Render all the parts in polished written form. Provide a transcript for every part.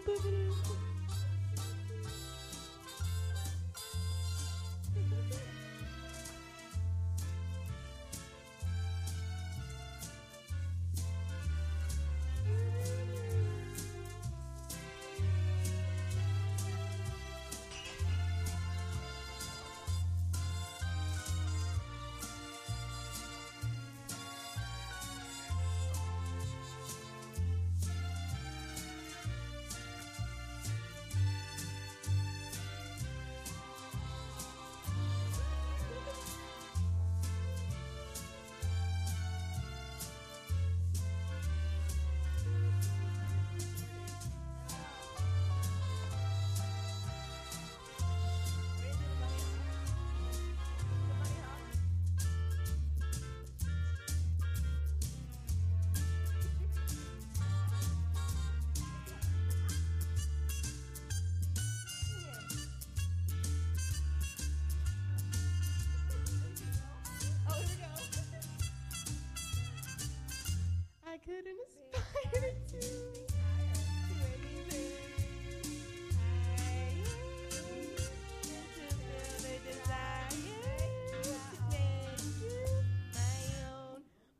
I couldn't aspire to anything higher than to feel the desire to make you my own. I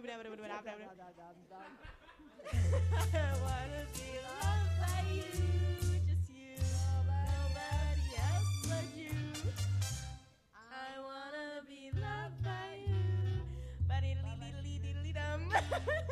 wanna be loved by you, just you, nobody else but you. I wanna be loved by you.